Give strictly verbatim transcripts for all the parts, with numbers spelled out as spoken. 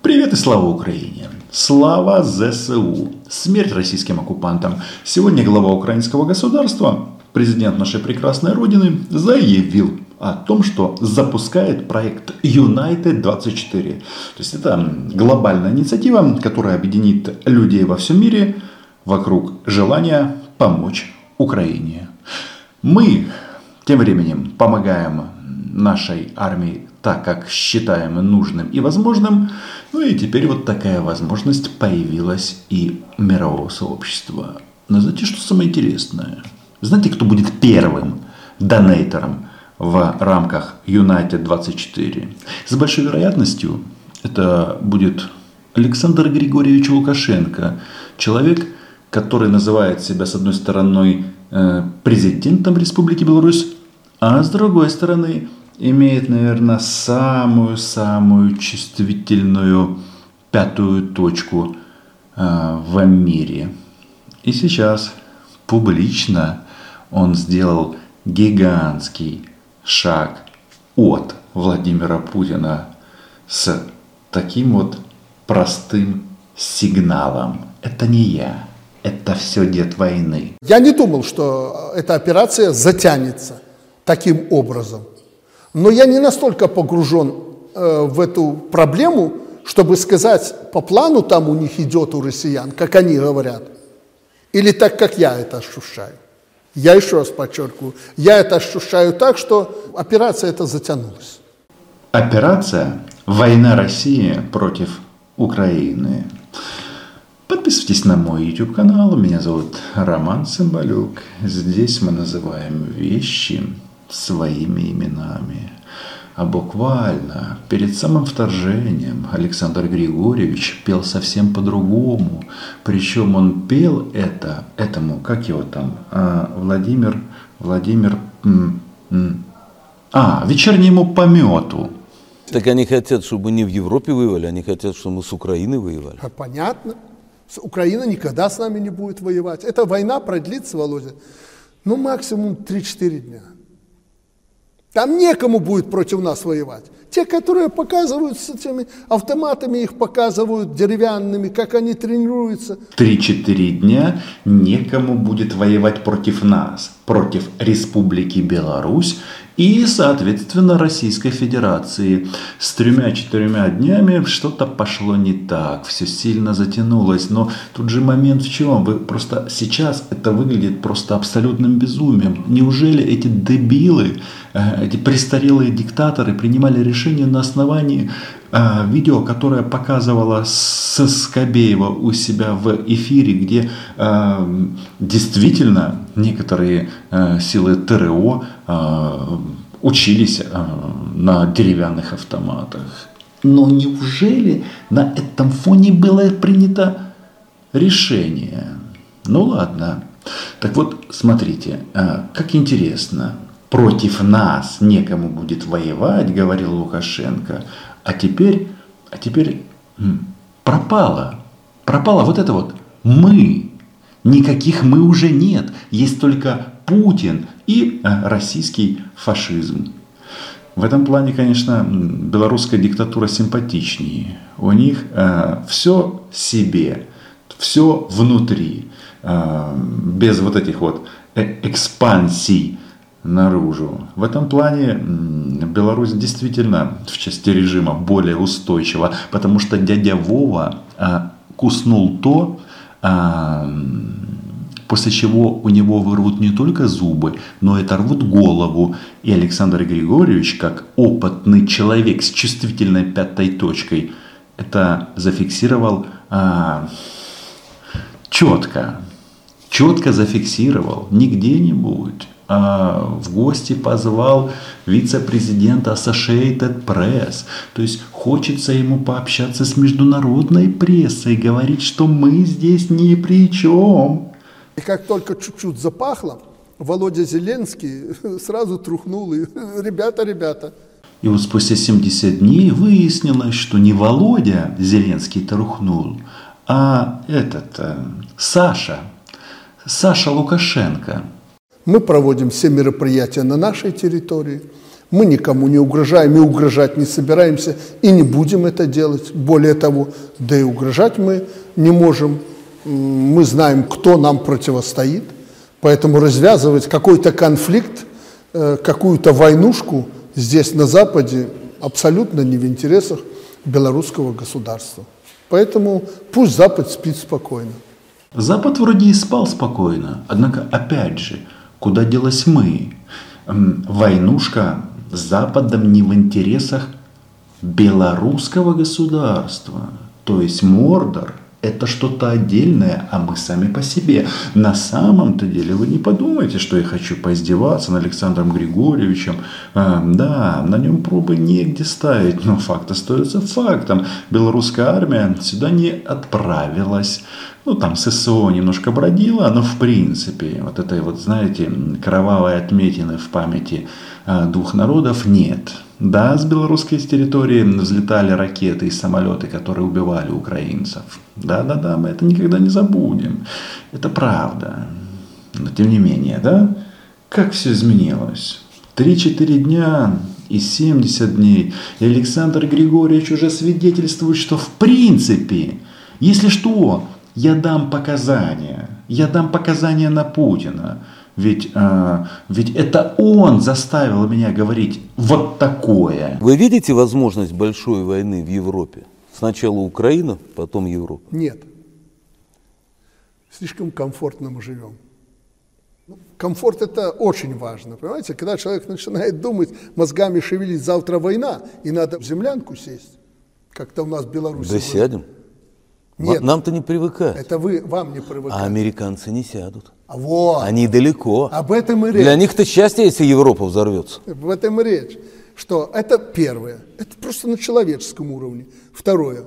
Привет и слава Украине! Слава ЗСУ! Смерть российским оккупантам! Сегодня глава украинского государства, президент нашей прекрасной родины, заявил о том, что запускает проект Юнайтед двадцать четыре. То есть это глобальная инициатива, которая объединит людей во всем мире вокруг желания помочь Украине. Мы тем временем помогаем нашей армии так, как считаем нужным и возможным. Ну и теперь вот такая возможность появилась и у мирового сообщества. Но знаете, что самое интересное? Знаете, кто будет первым донейтором в рамках Юнайтед двадцать четыре? С большой вероятностью это будет Александр Григорьевич Лукашенко. Человек, который называет себя, с одной стороны, президентом Республики Беларусь, а с другой стороны, имеет, наверное, самую-самую чувствительную пятую точку э, в мире. И сейчас публично он сделал гигантский шаг от Владимира Путина с таким вот простым сигналом. Это не я, это все дед войны. Я не думал, что эта операция затянется таким образом. Но я не настолько погружен э, в эту проблему, чтобы сказать, по плану там у них идет у россиян, как они говорят, или так, как я это ощущаю. Я еще раз подчеркиваю, я это ощущаю так, что операция эта затянулась. Операция «Война России против Украины». Подписывайтесь на мой YouTube канал. Меня зовут Роман Цымбалюк. Здесь мы называем вещи своими именами. А буквально перед самым вторжением Александр Григорьевич пел совсем по-другому. Причем он пел это, этому, как его там, а, Владимир, Владимир, м, м, а, вечернему помету. Так они хотят, чтобы не в Европе воевали, они хотят, чтобы мы с Украиной воевали. Понятно. Украина никогда с нами не будет воевать. Эта война продлится, Володя, ну максимум три-четыре дня. Там некому будет против нас воевать. Те, которые показывают с этими автоматами, их показывают деревянными, как они тренируются. Три-четыре дня некому будет воевать против нас, против Республики Беларусь и, соответственно, Российской Федерации. С тремя-четырьмя днями что-то пошло не так, все сильно затянулось. Но тут же момент в чем? Вы просто сейчас это выглядит просто абсолютным безумием. Неужели эти дебилы, эти престарелые диктаторы принимали решение на основании э, видео, которое показывала со Скобеева у себя в эфире, где э, действительно некоторые э, силы ТРО э, учились э, на деревянных автоматах. Но неужели на этом фоне было принято решение? Ну ладно. Так вот, смотрите, э, как интересно. Против нас некому будет воевать, говорил Лукашенко. А теперь, а теперь м, пропало. Пропало вот это вот мы. Никаких мы уже нет. Есть только Путин и э, российский фашизм. В этом плане, конечно, белорусская диктатура симпатичнее. У них э, все себе, все внутри. Э, без вот этих вот э, экспансий наружу. В этом плане Беларусь действительно в части режима более устойчива, потому что дядя Вова а, куснул то, а, после чего у него вырвут не только зубы, но и оторвут голову. И Александр Григорьевич, как опытный человек с чувствительной пятой точкой, это зафиксировал а, четко. Четко зафиксировал, не где-нибудь. В гости позвал вице-президента Associated Press. То есть хочется ему пообщаться с международной прессой, говорить, что мы здесь ни при чем. И как только чуть-чуть запахло, Володя Зеленский сразу трухнул и ребята, ребята. И вот спустя семьдесят дней выяснилось, что не Володя Зеленский трухнул, а этот Саша, Саша Лукашенко. Мы проводим все мероприятия на нашей территории. Мы никому не угрожаем и угрожать не собираемся, и не будем это делать. Более того, да и угрожать мы не можем. Мы знаем, кто нам противостоит. Поэтому развязывать какой-то конфликт, какую-то войнушку здесь, на Западе, абсолютно не в интересах белорусского государства. Поэтому пусть Запад спит спокойно. Запад вроде и спал спокойно, однако, опять же, куда делась мы? Войнушка с Западом не в интересах белорусского государства. То есть Мордор – это что-то отдельное, а мы сами по себе. На самом-то деле вы не подумайте, что я хочу поиздеваться над Александром Григорьевичем. А, да, на нем пробы негде ставить, но факт остается фактом. Белорусская армия сюда не отправилась. Ну, там ССО немножко бродила, но в принципе, вот этой вот, знаете, кровавой отметины в памяти а, двух народов нет. Да, с белорусской территории взлетали ракеты и самолеты, которые убивали украинцев. Да-да-да, мы это никогда не забудем. Это правда. Но тем не менее, да, как все изменилось. Три-четыре дня и семьдесят дней. И Александр Григорьевич уже свидетельствует, что в принципе, если что, я дам показания. Я дам показания на Путина. Ведь, э, ведь это он заставил меня говорить вот такое. Вы видите возможность большой войны в Европе? Сначала Украина, потом Европа? Нет. Слишком комфортно мы живем. Комфорт – это очень важно. Понимаете, когда человек начинает думать, мозгами шевелить, завтра война, и надо в землянку сесть, как-то у нас в Беларуси. Да сядем. Нет, нам-то не привыкать. Это вы, вам не привыкать. А американцы не сядут. А вот. Они далеко. Об этом и речь. Для них-то счастье, если Европа взорвется. В этом и речь. Что это первое. Это просто на человеческом уровне. Второе.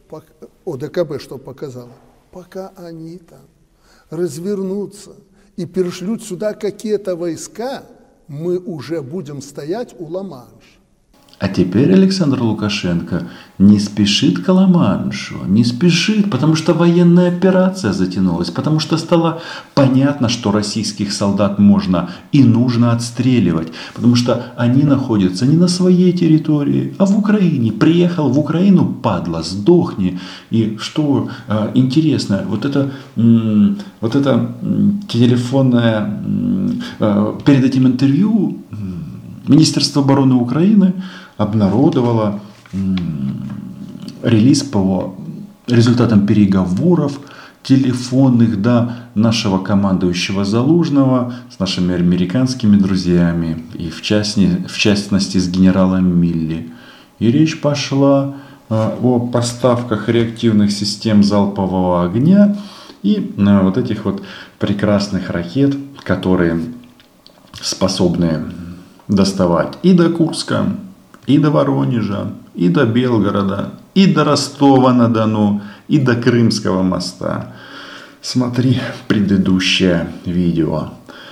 ОДКБ что показало? Пока они там развернутся и перешлют сюда какие-то войска, мы уже будем стоять у Ла-Манша. А теперь Александр Лукашенко не спешит к Ла-Маншу, не спешит, потому что военная операция затянулась, потому что стало понятно, что российских солдат можно и нужно отстреливать, потому что они находятся не на своей территории, а в Украине. Приехал в Украину, падла, сдохни. И что э, интересно, вот это, м, вот это м, телефонное, э, перед этим интервью м, Министерство обороны Украины обнародовала м, релиз по результатам переговоров телефонных, да, нашего командующего Залужного с нашими американскими друзьями и в, частни, в частности с генералом Милли. И речь пошла э, о поставках реактивных систем залпового огня и э, вот этих вот прекрасных ракет, которые способны доставать и до Курска, и до Воронежа, и до Белгорода, и до Ростова-на-Дону, и до Крымского моста. Смотри предыдущее видео.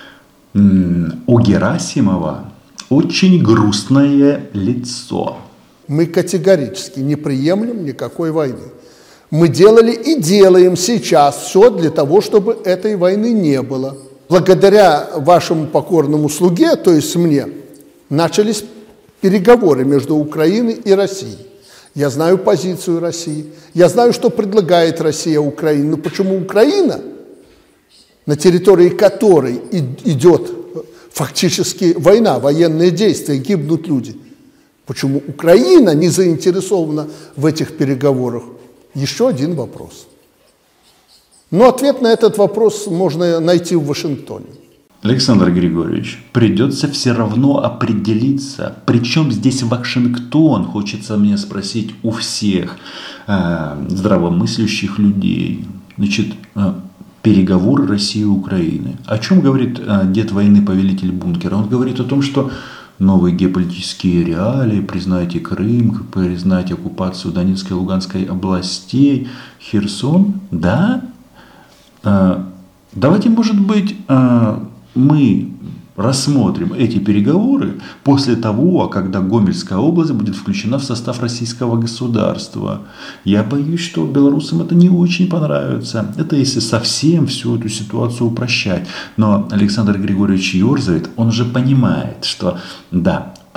У Герасимова очень грустное лицо. Мы категорически не приемлем никакой войны. Мы делали и делаем сейчас все для того, чтобы этой войны не было. Благодаря вашему покорному слуге, то есть мне, начались переговоры между Украиной и Россией. Я знаю позицию России, я знаю, что предлагает Россия Украине. Но почему Украина, на территории которой идет фактически война, военные действия, гибнут люди, почему Украина не заинтересована в этих переговорах? Еще один вопрос. Но ответ на этот вопрос можно найти в Вашингтоне. Александр Григорьевич, придется все равно определиться, причем здесь Вашингтон, хочется мне спросить у всех э, здравомыслящих людей. Значит, э, переговоры России и Украины. О чем говорит э, дед войны, повелитель бункера? Он говорит о том, что новые геополитические реалии, признайте Крым, признайте оккупацию Донецкой и Луганской областей, Херсон, да? Э, давайте, может быть, э, мы рассмотрим эти переговоры после того, когда Гомельская область будет включена в состав российского государства. Я боюсь, что белорусам это не очень понравится. Это если совсем всю эту ситуацию упрощать. Но Александр Григорьевич ерзает, он же понимает, что да,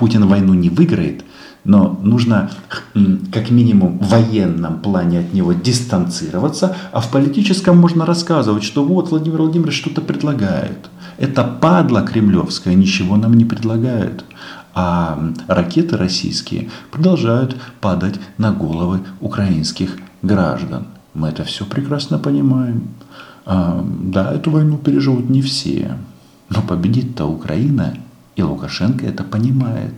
Путин войну не выиграет, но нужно как минимум в военном плане от него дистанцироваться, а в политическом можно рассказывать, что вот Владимир Владимирович что-то предлагает. Это падла кремлевская ничего нам не предлагает. А ракеты российские продолжают падать на головы украинских граждан. Мы это все прекрасно понимаем. А, да, эту войну переживут не все. Но победит-то Украина, и Лукашенко это понимает.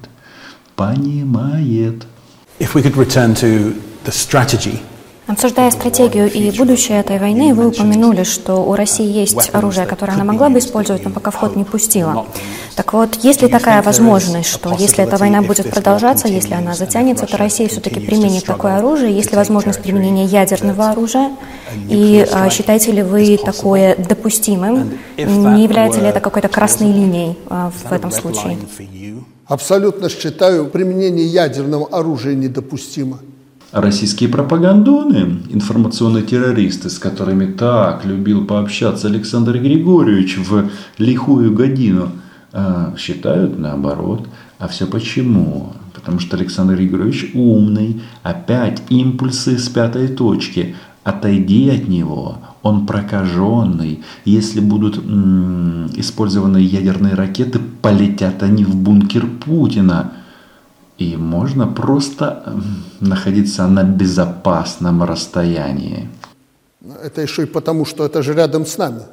Понимает. If we could return to the strategy. Обсуждая стратегию и будущее этой войны, вы упомянули, что у России есть оружие, которое она могла бы использовать, но пока в ход не пустила. Так вот, есть ли такая возможность, что если эта война будет продолжаться, если она затянется, то Россия все-таки применит такое оружие? Есть ли возможность применения ядерного оружия? И а, считаете ли вы такое допустимым? Не является ли это какой-то красной линией а, в этом случае? Абсолютно считаю, применение ядерного оружия недопустимо. Российские пропагандоны, информационные террористы, с которыми так любил пообщаться Александр Григорьевич в лихую годину, считают наоборот. А все почему? Потому что Александр Григорьевич умный, опять импульсы с пятой точки. Отойди от него, он прокаженный. Если будут м- использованы ядерные ракеты, полетят они в бункер Путина. И можно просто находиться на безопасном расстоянии. Это еще и потому, что это же рядом с нами.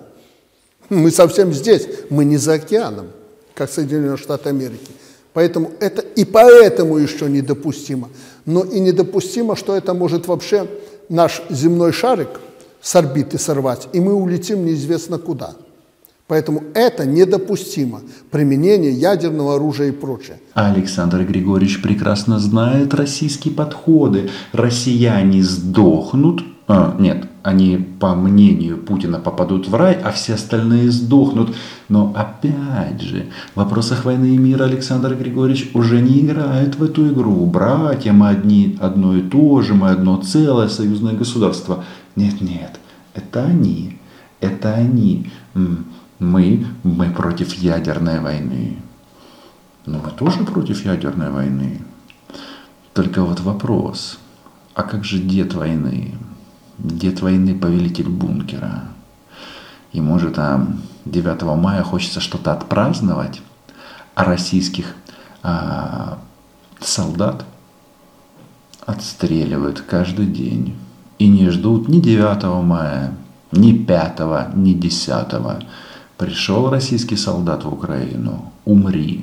Мы совсем здесь, мы не за океаном, как Соединенные Штаты Америки. Поэтому это и поэтому еще недопустимо. Но и недопустимо, что это может вообще наш земной шарик с орбиты сорвать, и мы улетим неизвестно куда. Поэтому это недопустимо, применение ядерного оружия и прочее. Александр Григорьевич прекрасно знает российские подходы. Россияне сдохнут, а, нет, они, по мнению Путина, попадут в рай, а все остальные сдохнут. Но опять же, в вопросах войны и мира Александр Григорьевич уже не играет в эту игру. Братья, мы одни, одно и то же, мы одно целое союзное государство. Нет, нет, это они, это они. Мы, мы против ядерной войны. Но мы тоже против ядерной войны. Только вот вопрос, а как же дед войны? Дед войны, повелитель бункера. И может, там девятого мая хочется что-то отпраздновать, а российских а, солдат отстреливают каждый день. И не ждут ни девятого мая, ни пятого, ни десятого. Пришел российский солдат в Украину, умри.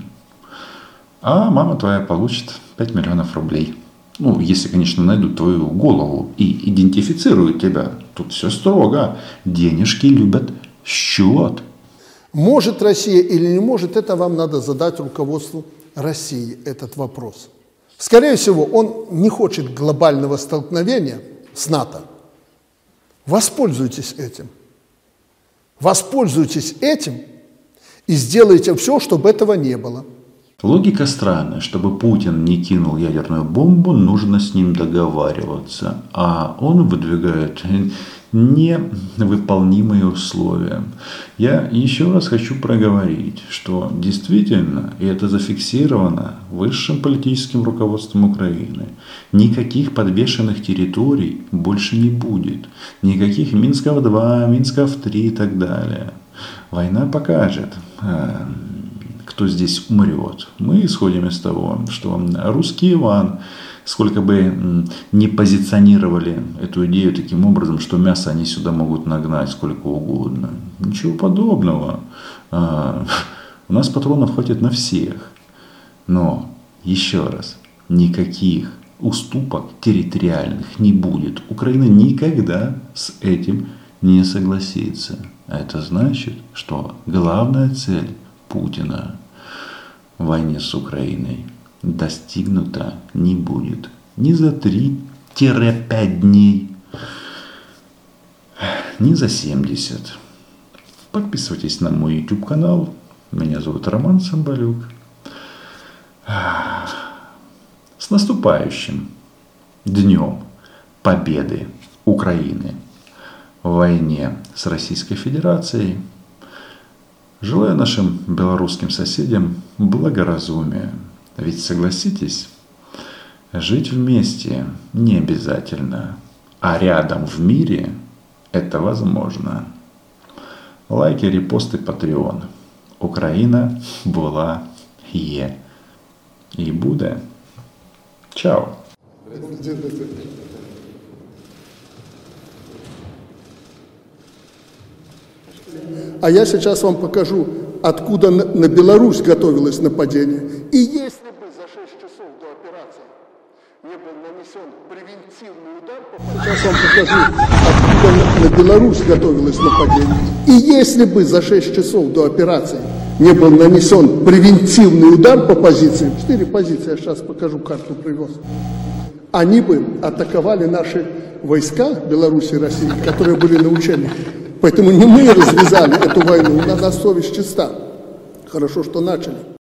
А мама твоя получит пять миллионов рублей. Ну, если, конечно, найдут твою голову и идентифицируют тебя. Тут все строго. Денежки любят счет. Может Россия или не может, это вам надо задать руководству России этот вопрос. Скорее всего, он не хочет глобального столкновения с НАТО. Воспользуйтесь этим. Воспользуйтесь этим и сделайте все, чтобы этого не было. Логика странная. Чтобы Путин не кинул ядерную бомбу, нужно с ним договариваться. А он выдвигает невыполнимые условия. Я еще раз хочу проговорить, что действительно, и это зафиксировано высшим политическим руководством Украины, никаких подвешенных территорий больше не будет. Никаких Минсков два, Минсков три и так далее. Война покажет, кто здесь умрет. Мы исходим из того, что русский Иван, сколько бы не позиционировали эту идею таким образом, что мясо они сюда могут нагнать сколько угодно. Ничего подобного. У нас патронов хватит на всех. Но, еще раз, никаких уступок территориальных не будет. Украина никогда с этим не согласится. А это значит, что главная цель Путина в войне с Украиной достигнута не будет ни за три-пять дней, ни за семьдесят. Подписывайтесь на мой YouTube канал. Меня зовут Роман Самбалюк. С наступающим Днем Победы Украины в войне с Российской Федерацией. Желаю нашим белорусским соседям благоразумия, Ведь согласитесь, жить вместе не обязательно, а рядом в мире это возможно. Лайки, репосты, Patreon. Україна була, є і буде. Чао. А я сейчас вам покажу, откуда на, на Беларусь готовилось нападение. И если бы за шесть часов до операции не был нанесен превентивный удар, сейчас вам покажу, откуда на, на Беларусь готовилось нападение. И если бы за шесть часов до операции не был нанесен превентивный удар по позициям, четыре позиции, я сейчас покажу, карту привез, они бы атаковали наши войска Беларуси и России, которые были на учениях. Поэтому не мы развязали эту войну, у нас совесть чиста. Хорошо, что начали.